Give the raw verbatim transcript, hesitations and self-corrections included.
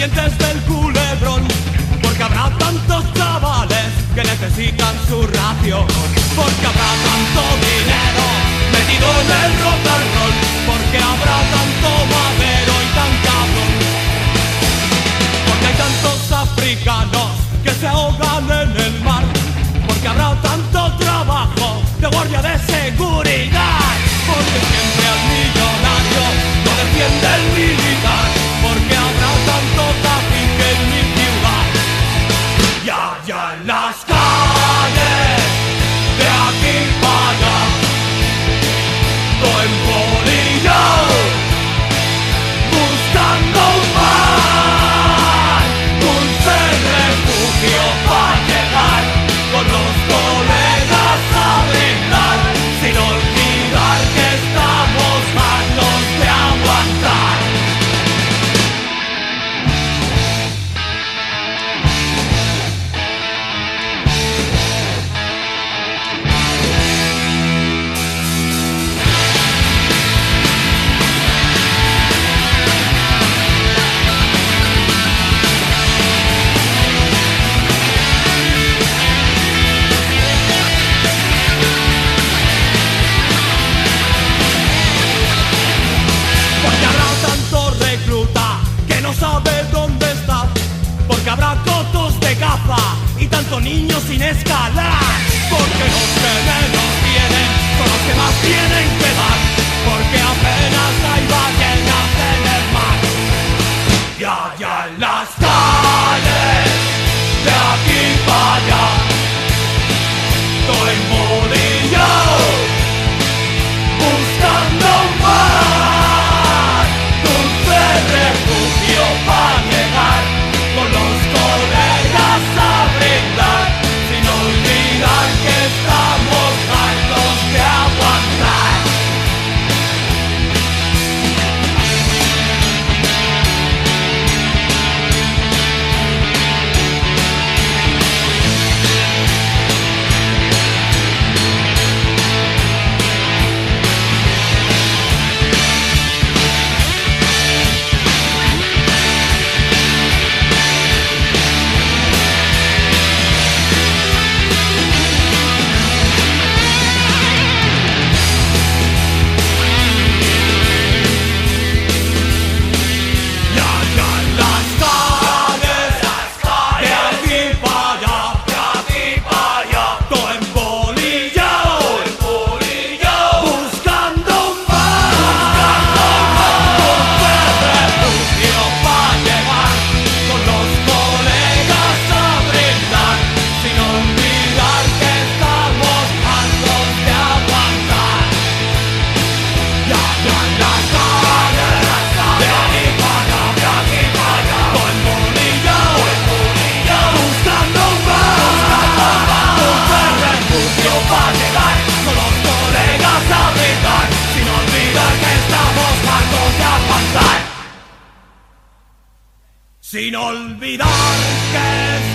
dientes del culebrón, porque habrá tantos chavales que necesitan su ración, porque habrá tanto dinero metido en el rock and roll, porque habrá tanto madero y tan cabrón, porque hay tantos africanos que se ahogan en el mar, porque habrá tanto trabajo de guardia de seguridad, porque siempre al millonario no defiende el militar, porque habrá tanto trafique en mi ciudad. Y allá en las calles, de aquí para allá, todo embolillado, buscando un mar, dulce refugio para llegar con los colegas a brindar, sin olvidar que estamos hartos de aguantar. Porque habrá tanto recluta que no sabe dónde está, porque habrá cotos de caza y tanto niño sin escalar, porque los que menos tienen son los que más tienen que dar, porque apenas hay ballenas en el mar. Y allá en las calles, de aquí para allá, todo embolillado, buscando un mar, dulce refugio para llegar, con los colegas a brindar, sin olvidar que estamos hartos de aguantar. Y allá en las calles, de aquí para allá, todo embolillado, buscando un mar, dulce refugio para llegar, con los colegas a brindar, sin olvidar que estamos hartos de aguantar. Y allá en las calles, de aquí para allá, todo embolillado, buscando un mar, dulce refugio para llegar, con los colegas a brindar, sin olvidar que estamos hartos de aguantar. Sin olvidar que